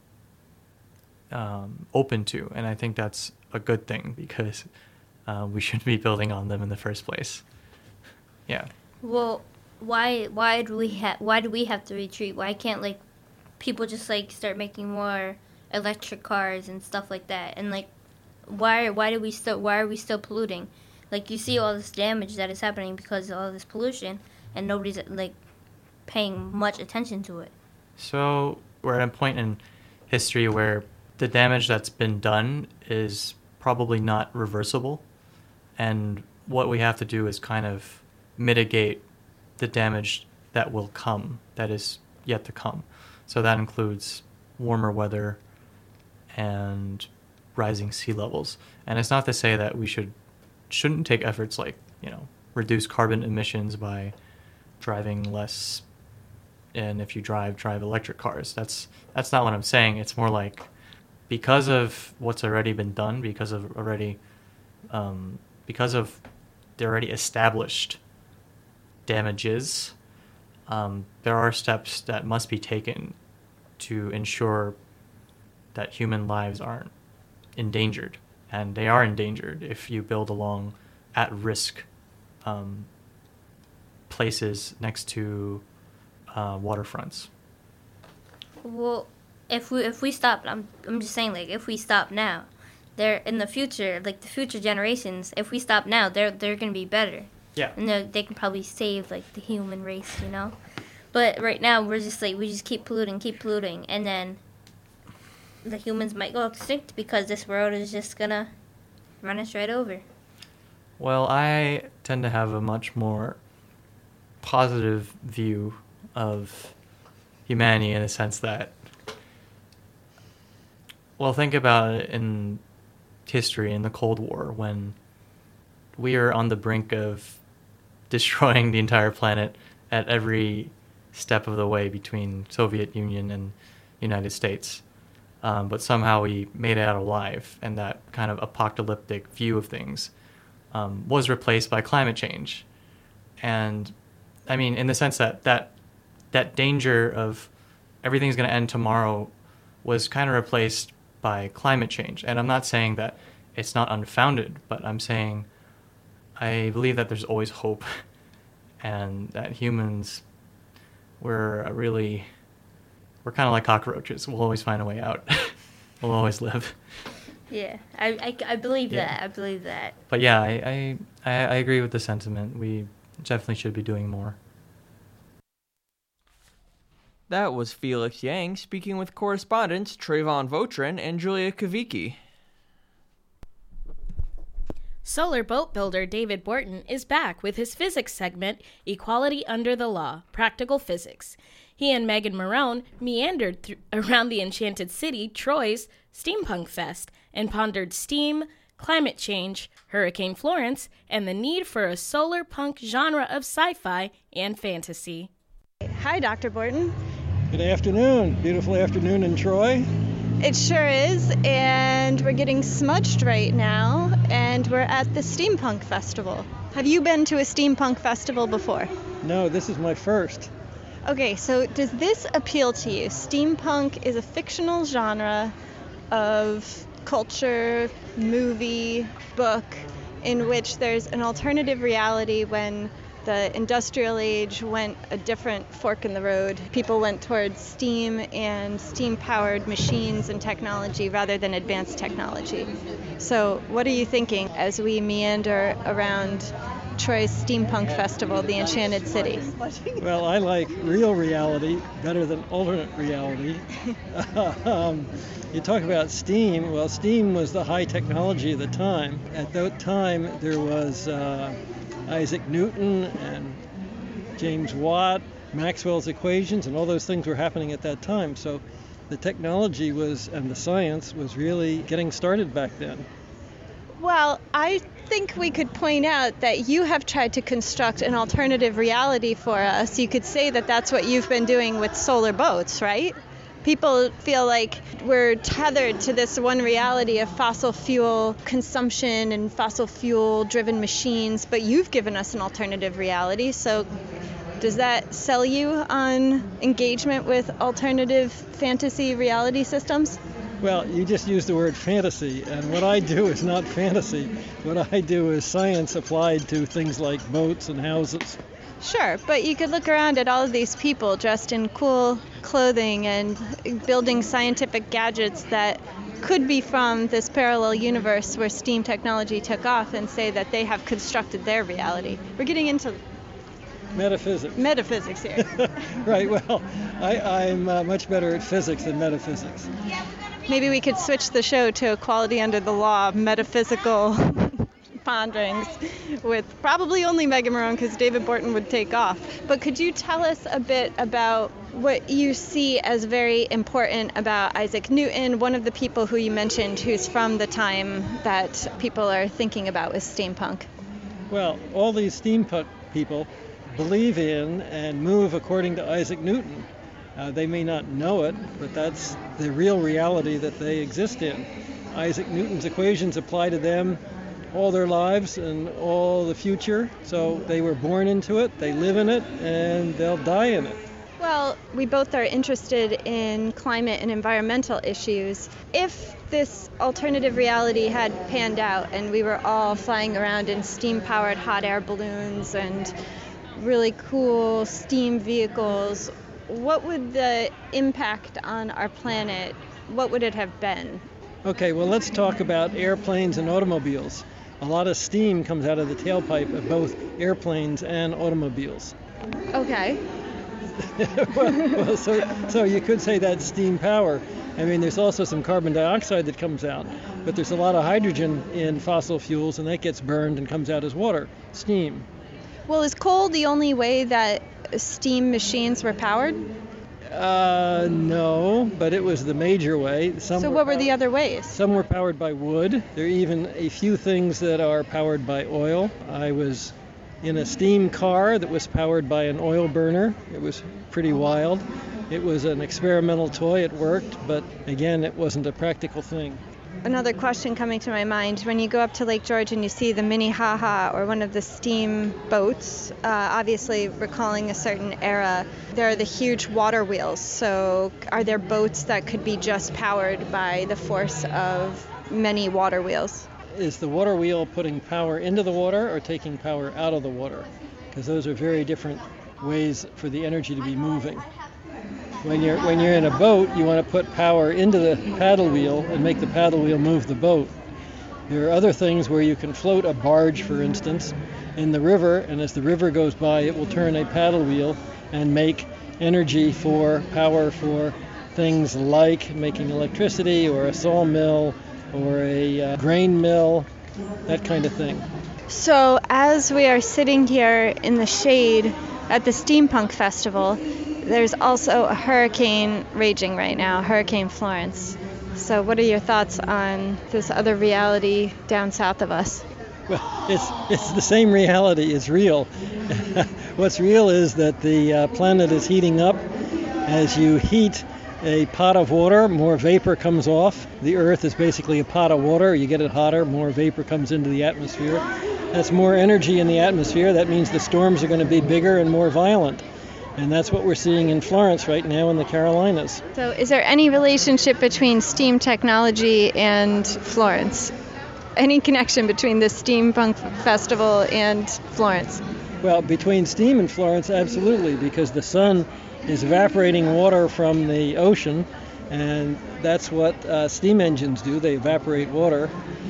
um, open to. And I think that's a good thing, because uh, we shouldn't be building on them in the first place. Yeah. Well, why why do we have why do we have to retreat? Why can't like people just like start making more electric cars and stuff like that? And like why why do we still why are we still polluting? Like, you see all this damage that is happening because of all this pollution, and nobody's like paying much attention to it. So we're at a point in history where the damage that's been done is probably not reversible, and what we have to do is kind of mitigate the damage that will come, that is yet to come. So that includes warmer weather and rising sea levels. And it's not to say that we should shouldn't take efforts like, you know, reduce carbon emissions by driving less, and if you drive, drive electric cars. That's that's not what I'm saying. It's more like, because of what's already been done, because of already, um, because of the already established damages, um, there are steps that must be taken to ensure that human lives aren't endangered. And they are endangered if you build along at-risk um, places next to uh, waterfronts. Well, if we if we stop, I'm I'm just saying, like, if we stop now, they're in the future, like the future generations. If we stop now, they're they're gonna be better. Yeah. And they they can probably save like the human race, you know. But right now we're just like we just keep polluting, keep polluting, and then the humans might go extinct because this world is just gonna run us right over. Well, I tend to have a much more positive view of humanity, in the sense that Well, think about it in history, in the Cold War, when we are on the brink of destroying the entire planet at every step of the way between Soviet Union and United States. Um, but somehow we made it out alive, and that kind of apocalyptic view of things um, was replaced by climate change. And I mean, in the sense that that, that danger of everything's going to end tomorrow was kind of replaced by climate change. And I'm not saying that it's not unfounded, but I'm saying I believe that there's always hope, and that humans, we're really, we're kind of like cockroaches. We'll always find a way out. We'll always live. Yeah, I, I, I believe Yeah. that. I believe that. But yeah, I, I, I agree with the sentiment. We definitely should be doing more. That was Felix Yang speaking with correspondents Trayvon Votrin and Julia Kavicki. Solar boat builder David Borton is back with his physics segment, Equality Under the Law, Practical Physics. He and Megan Marone meandered th- around the enchanted city, Troy's Steampunk Fest, and pondered steam, climate change, Hurricane Florence, and the need for a solar punk genre of sci-fi and fantasy. Hi, Doctor Borton. Good afternoon. Beautiful afternoon in Troy. It sure is, and we're getting smudged right now, and we're at the Steampunk Festival. Have you been to a Steampunk Festival before? No, this is my first. Okay, so does this appeal to you? Steampunk is a fictional genre of culture, movie, book, in which there's an alternative reality when the industrial age went a different fork in the road. People went towards steam and steam-powered machines and technology rather than advanced technology. So what are you thinking as we meander around Troy's Steampunk Festival, the Enchanted City? Well, I like real reality better than alternate reality. um, you talk about steam. Well, steam was the high technology of the time. At that time, there was uh, Isaac Newton and James Watt, Maxwell's equations, and all those things were happening at that time. So the technology was, and the science was really getting started back then. Well, I think we could point out that you have tried to construct an alternative reality for us. You could say that that's what you've been doing with solar boats, right? People feel like we're tethered to this one reality of fossil fuel consumption and fossil fuel driven machines, but you've given us an alternative reality. So does that sell you on engagement with alternative fantasy reality systems? Well, you just used the word fantasy, and what I do is not fantasy. What I do is science applied to things like boats and houses. Sure, but you could look around at all of these people dressed in cool clothing and building scientific gadgets that could be from this parallel universe where steam technology took off and say that they have constructed their reality. We're getting into metaphysics. Metaphysics here. Right, well, I, I'm uh, much better at physics than metaphysics. Maybe we could switch the show to Equality Under the Law, metaphysical ponderings with probably only Megan Marone because David Borton would take off. But could you tell us a bit about what you see as very important about Isaac Newton, one of the people who you mentioned who's from the time that people are thinking about with steampunk? Well, all these steampunk people believe in and move according to Isaac Newton. Uh, they may not know it, but that's the real reality that they exist in. Isaac Newton's equations apply to them all their lives and all the future. So they were born into it, they live in it, and they'll die in it. Well, we both are interested in climate and environmental issues. If this alternative reality had panned out and we were all flying around in steam-powered hot air balloons and really cool steam vehicles, what would the impact on our planet, what would it have been? Okay, well, let's talk about airplanes and automobiles. A lot of steam comes out of the tailpipe of both airplanes and automobiles. Okay. well, well, so, so you could say that's steam power. I mean, there's also some carbon dioxide that comes out, but there's a lot of hydrogen in fossil fuels, and that gets burned and comes out as water, steam. Well, is coal the only way that steam machines were powered? Uh, no, but it was the major way. Some So were what were powered- the other ways? Some were powered by wood. There are even a few things that are powered by oil. I was in a steam car that was powered by an oil burner. It was pretty wild. It was an experimental toy. It worked, but again, it wasn't a practical thing. Another question coming to my mind, when you go up to Lake George and you see the Minnehaha or one of the steam boats, uh, obviously recalling a certain era, there are the huge water wheels. So are there boats that could be just powered by the force of many water wheels? Is the water wheel putting power into the water or taking power out of the water? Because those are very different ways for the energy to be moving. When you're when you're in a boat, you want to put power into the paddle wheel and make the paddle wheel move the boat. There are other things where you can float a barge, for instance, in the river, and as the river goes by, it will turn a paddle wheel and make energy for power for things like making electricity or a sawmill or a uh, grain mill, that kind of thing. So as we are sitting here in the shade at the Steampunk Festival, there's also a hurricane raging right now, Hurricane Florence. So what are your thoughts on this other reality down south of us? Well, it's it's the same reality. It's real. What's real is that the uh, planet is heating up. As you heat a pot of water, more vapor comes off. The Earth is basically a pot of water. You get it hotter, more vapor comes into the atmosphere. That's more energy in the atmosphere. That means the storms are going to be bigger and more violent. And that's what we're seeing in Florence right now in the Carolinas. So is there any relationship between steam technology and Florence? Any connection between the Steampunk Festival and Florence? Well, between steam and Florence, absolutely, because the sun is evaporating water from the ocean, and that's what uh, steam engines do. They evaporate water.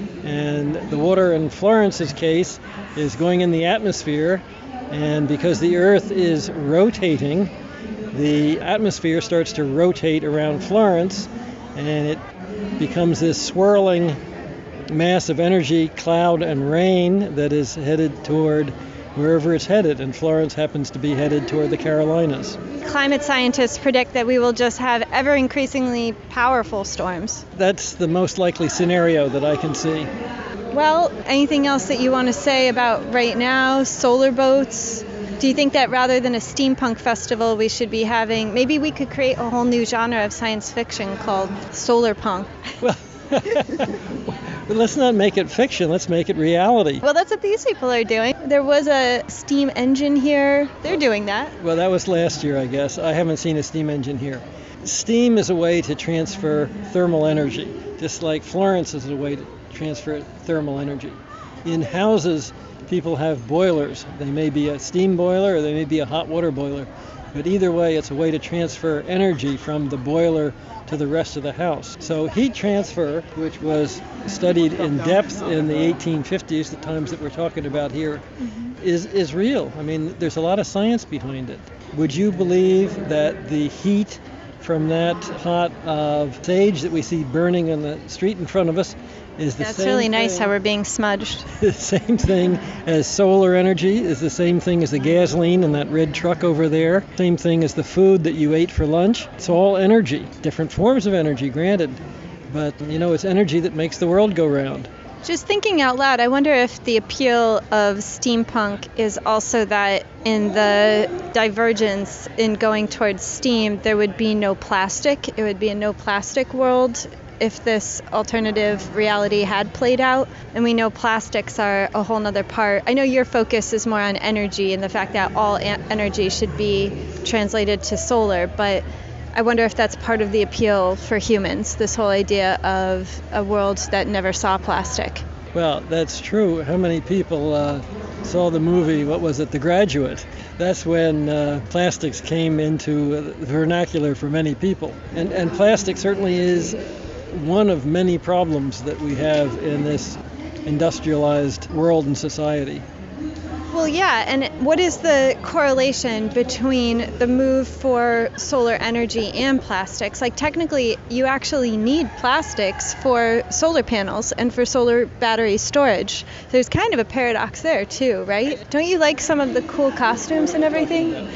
And the water in Florence's case is going in the atmosphere. And because the Earth is rotating, the atmosphere starts to rotate around Florence, and it becomes this swirling mass of energy, cloud and rain that is headed toward wherever it's headed. And Florence happens to be headed toward the Carolinas. Climate scientists predict that we will just have ever increasingly powerful storms. That's the most likely scenario that I can see. Well, anything else that you want to say about right now, solar boats? Do you think that rather than a steampunk festival, we should be having, maybe we could create a whole new genre of science fiction called solar punk? Well, but let's not make it fiction, let's make it reality. Well, that's what these people are doing. There was a steam engine here. They're doing that. Well, that was last year, I guess. I haven't seen a steam engine here. Steam is a way to transfer thermal energy, just like Florence is a way to transfer thermal energy. In houses, people have boilers. They may be a steam boiler or they may be a hot water boiler. But either way, it's a way to transfer energy from the boiler to the rest of the house. So heat transfer, which was studied in depth in the eighteen fifties, the times that we're talking about here, mm-hmm. is, is real. I mean, there's a lot of science behind it. Would you believe that the heat from that pot of sage that we see burning on the street in front of us is the That's same really nice thing, how we're being smudged. the same thing as solar energy, is the same thing as the gasoline in that red truck over there, same thing as the food that you ate for lunch. It's all energy, different forms of energy, granted, but you know, it's energy that makes the world go round. Just thinking out loud, I wonder if the appeal of steampunk is also that in the divergence in going towards steam, there would be no plastic. It would be a no plastic world if this alternative reality had played out. And we know plastics are a whole nother part. I know your focus is more on energy and the fact that all energy should be translated to solar, but I wonder if that's part of the appeal for humans, this whole idea of a world that never saw plastic. Well, that's true. How many people uh, saw the movie, what was it, The Graduate? That's when uh, plastics came into the vernacular for many people. And, and plastic certainly is one of many problems that we have in this industrialized world and society. Well, yeah, and what is the correlation between the move for solar energy and plastics? Like, technically, you actually need plastics for solar panels and for solar battery storage. There's kind of a paradox there, too, right? Don't you like some of the cool costumes and everything?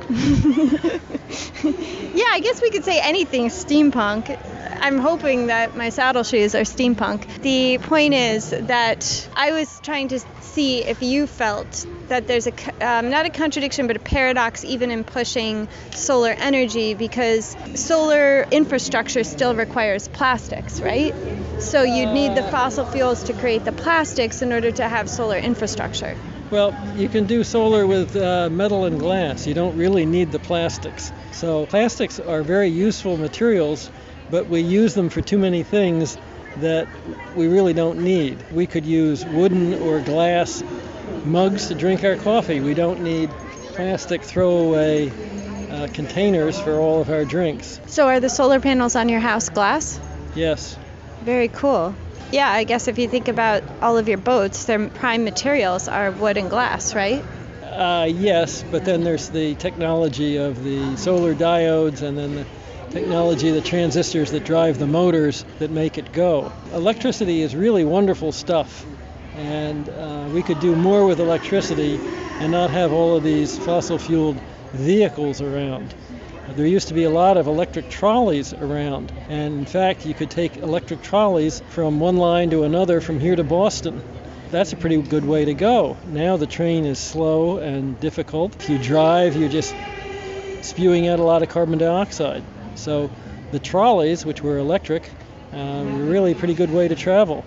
Yeah, I guess we could say anything steampunk. I'm hoping that my saddle shoes are steampunk. The point is that I was trying to see if you felt that there's a, um, not a contradiction, but a paradox even in pushing solar energy, because solar infrastructure still requires plastics, right? So you'd need the fossil fuels to create the plastics in order to have solar infrastructure. Well, you can do solar with uh, metal and glass. You don't really need the plastics. So plastics are very useful materials, but we use them for too many things that we really don't need. We could use wooden or glass mugs to drink our coffee. We don't need plastic throwaway uh, containers for all of our drinks. So are the solar panels on your house glass? Yes. Very cool. Yeah, I guess if you think about all of your boats, their prime materials are wood and glass, right? Uh, yes, but then there's the technology of the solar diodes and then the technology of the transistors that drive the motors that make it go. Electricity is really wonderful stuff, and uh, we could do more with electricity and not have all of these fossil-fueled vehicles around. There used to be a lot of electric trolleys around, and in fact you could take electric trolleys from one line to another from here to Boston. That's a pretty good way to go. Now the train is slow and difficult. If you drive, you're just spewing out a lot of carbon dioxide. So the trolleys, which were electric, uh, were really a pretty good way to travel.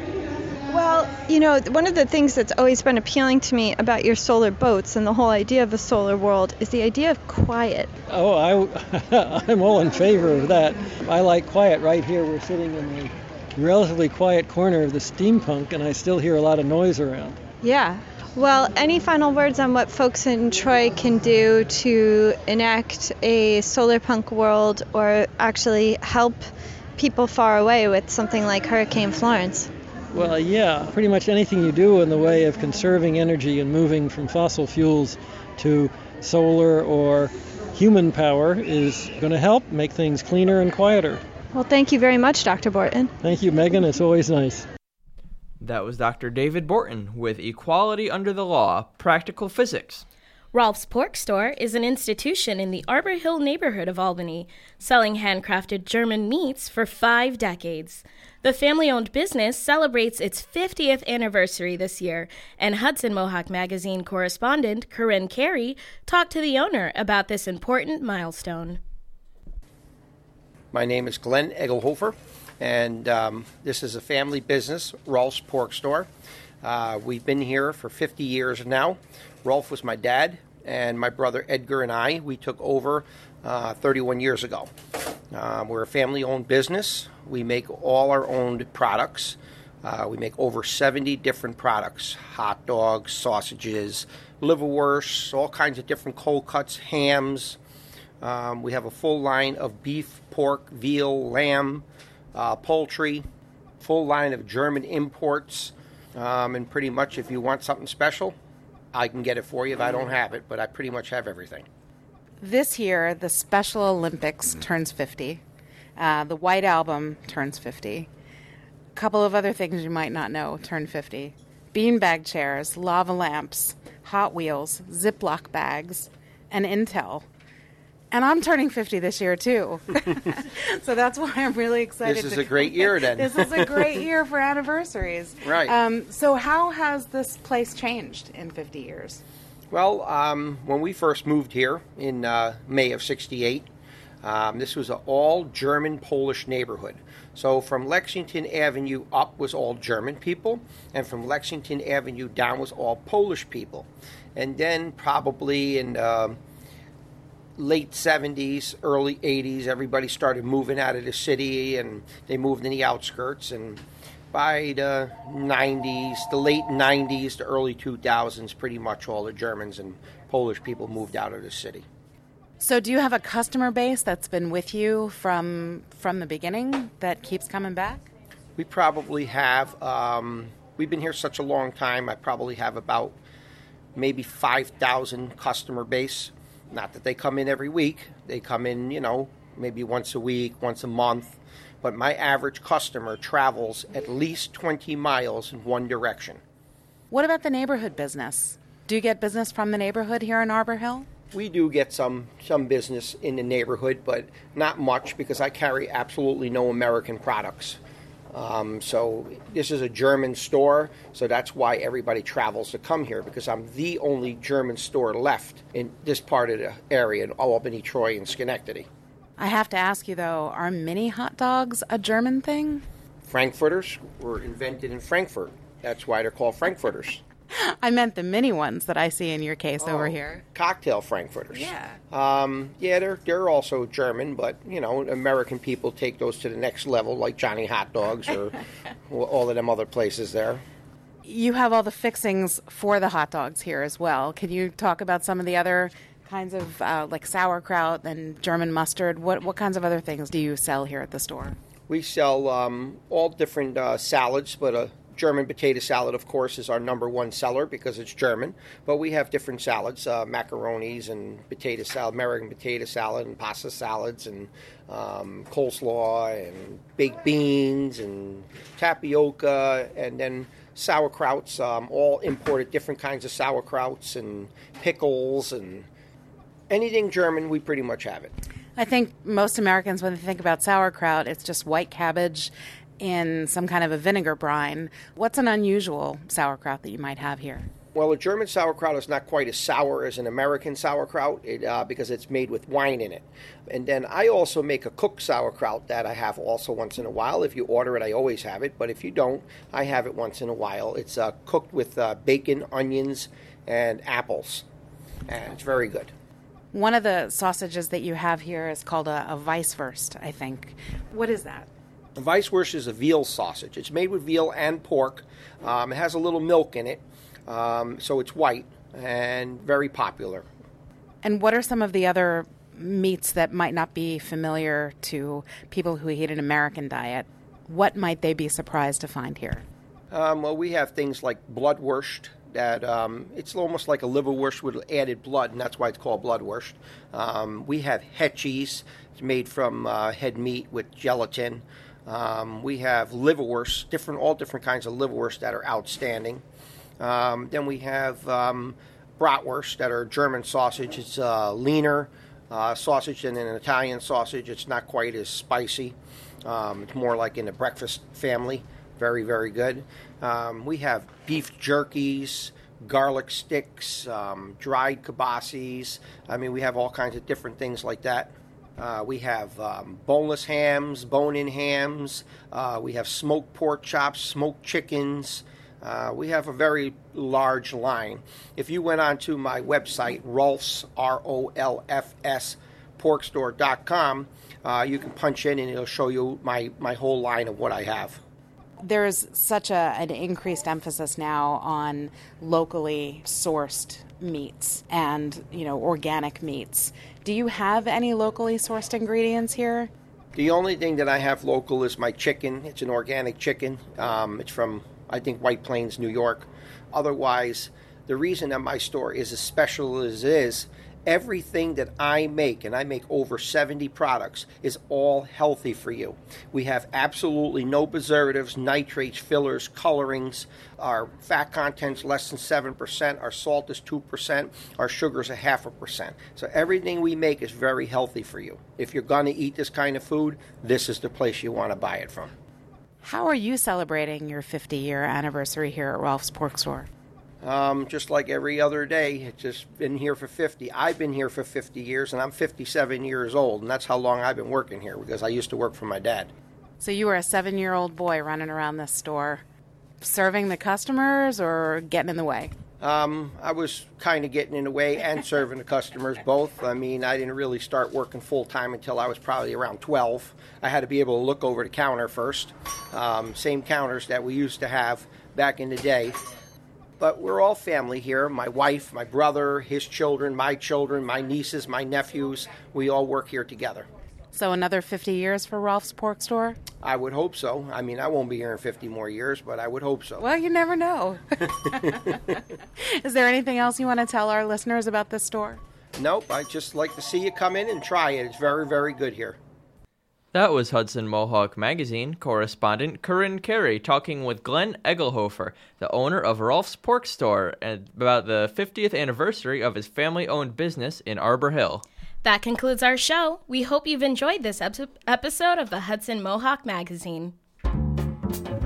Well, you know, one of the things that's always been appealing to me about your solar boats and the whole idea of a solar world is the idea of quiet. Oh, I, I'm all in favor of that. I like quiet. Right here we're sitting in a relatively quiet corner of the steampunk, and I still hear a lot of noise around. Yeah. Well, any final words on what folks in Troy can do to enact a solar punk world or actually help people far away with something like Hurricane Florence? Well, yeah, pretty much anything you do in the way of conserving energy and moving from fossil fuels to solar or human power is going to help make things cleaner and quieter. Well, thank you very much, Doctor Borton. Thank you, Megan. It's always nice. That was Doctor David Borton with Equality Under the Law, Practical Physics. Rolf's Pork Store is an institution in the Arbor Hill neighborhood of Albany, selling handcrafted German meats for five decades. The family-owned business celebrates its fiftieth anniversary this year, and Hudson Mohawk Magazine correspondent Corinne Carey talked to the owner about this important milestone. My name is Glenn Egelhofer, and um, this is a family business, Rolf's Pork Store. Uh, we've been here for fifty years now. Rolf was my dad, and my brother Edgar and I, we took over uh, thirty-one years ago. Uh, we're a family-owned business. We make all our own products. Uh, we make over seventy different products, hot dogs, sausages, liverwursts, all kinds of different cold cuts, hams. Um, we have a full line of beef, pork, veal, lamb, uh, poultry, full line of German imports. Um, and pretty much if you want something special, I can get it for you if I don't have it, but I pretty much have everything. This year, the Special Olympics turns fifty. Uh, the White Album turns fifty. A couple of other things you might not know turn fifty. Beanbag chairs, lava lamps, Hot Wheels, Ziploc bags, and Intel. And I'm turning fifty this year, too. So that's why I'm really excited. This is to a great year, then. This is a great year for anniversaries. Right. Um, so how has this place changed in fifty years? Well, um, when we first moved here in uh, May of sixty-eight, um, this was an all-German Polish neighborhood. So from Lexington Avenue up was all German people, and from Lexington Avenue down was all Polish people. And then probably in uh, late seventies, early eighties, everybody started moving out of the city, and they moved in the outskirts. And by the nineties, the late nineties, the early two thousands, pretty much all the Germans and Polish people moved out of the city. So do you have a customer base that's been with you from from the beginning that keeps coming back? We probably have, um, we've been here such a long time, I probably have about maybe five thousand customer base. Not that they come in every week. They come in, you know, maybe once a week, once a month. But my average customer travels at least twenty miles in one direction. What about the neighborhood business? Do you get business from the neighborhood here in Arbor Hill? We do get some, some business in the neighborhood, but not much because I carry absolutely no American products. Um, so this is a German store, so that's why everybody travels to come here, because I'm the only German store left in this part of the area, in Albany, Troy, and Schenectady. I have to ask you, though, are mini hot dogs a German thing? Frankfurters were invented in Frankfurt. That's why they're called Frankfurters. I meant the mini ones that I see in your case oh, over here. Cocktail Frankfurters. Yeah. Um, yeah, they're they're also German, but, you know, American people take those to the next level, like Johnny Hot Dogs or all of them other places there. You have all the fixings for the hot dogs here as well. Can you talk about some of the other kinds of, uh, like sauerkraut and German mustard? What, what kinds of other things do you sell here at the store? We sell um, all different uh, salads, but a German potato salad, of course, is our number one seller because it's German. But we have different salads, uh, macaronis and potato salad, American potato salad and pasta salads and um, coleslaw and baked beans and tapioca and then sauerkrauts, um, all imported, different kinds of sauerkrauts and pickles and anything German, we pretty much have it. I think most Americans, when they think about sauerkraut, it's just white cabbage in some kind of a vinegar brine. What's an unusual sauerkraut that you might have here? Well, a German sauerkraut is not quite as sour as an American sauerkraut it, uh, because it's made with wine in it. And then I also make a cooked sauerkraut that I have also once in a while. If you order it, I always have it. But if you don't, I have it once in a while. It's uh, cooked with uh, bacon, onions, and apples. And it's very good. One of the sausages that you have here is called a, a Weisswurst, I think. What is that? A Weisswurst is a veal sausage. It's made with veal and pork. Um, it has a little milk in it, um, so it's white and very popular. And what are some of the other meats that might not be familiar to people who eat an American diet? What might they be surprised to find here? Um, well, we have things like bloodwurst. That um, it's almost like a liverwurst with added blood, and that's why it's called bloodwurst. Um, we have head cheese. It's made from uh, head meat with gelatin. Um, we have liverwurst, different, all different kinds of liverwurst that are outstanding. Um, then we have um, bratwurst that are German sausage. It's uh, leaner uh, sausage than an Italian sausage. It's not quite as spicy. Um, it's more like in the breakfast family. Very, very good. Um, we have beef jerkies, garlic sticks, um, dried kibbasis. I mean, we have all kinds of different things like that. Uh, we have um, boneless hams, bone-in hams. Uh, we have smoked pork chops, smoked chickens. Uh, we have a very large line. If you went onto my website, Rolfs, R O L F S, porkstore dot com, uh, you can punch in and it'll show you my, my whole line of what I have. There's such a, an increased emphasis now on locally sourced meats and, you know, organic meats. Do you have any locally sourced ingredients here? The only thing that I have local is my chicken. It's an organic chicken. Um, it's from, I think, White Plains, New York. Otherwise, the reason that my store is as special as it is, everything that I make, and I make over seventy products, is all healthy for you. We have absolutely no preservatives, nitrates, fillers, colorings. Our fat content's less than seven percent. Our salt is two percent. Our sugar's a half a percent. So everything we make is very healthy for you. If you're going to eat this kind of food, this is the place you want to buy it from. How are you celebrating your fifty-year anniversary here at Rolf's Pork Store? Um, just like every other day. It's just been here for fifty. I've been here for fifty years, and I'm fifty-seven years old, and that's how long I've been working here, because I used to work for my dad. So you were a seven-year-old boy running around this store, serving the customers or getting in the way? Um, I was kind of getting in the way and serving the customers, both. I mean, I didn't really start working full-time until I was probably around twelve. I had to be able to look over the counter first. Um, same counters that we used to have back in the day. But we're all family here. My wife, my brother, his children, my children, my nieces, my nephews. We all work here together. So another fifty years for Rolf's Pork Store? I would hope so. I mean, I won't be here in fifty more years, but I would hope so. Well, you never know. Is there anything else you want to tell our listeners about this store? Nope. I'd just like to see you come in and try it. It's very, very good here. That was Hudson Mohawk Magazine correspondent Corinne Carey talking with Glenn Egelhofer, the owner of Rolf's Pork Store, about the fiftieth anniversary of his family-owned business in Arbor Hill. That concludes our show. We hope you've enjoyed this ep- episode of the Hudson Mohawk Magazine.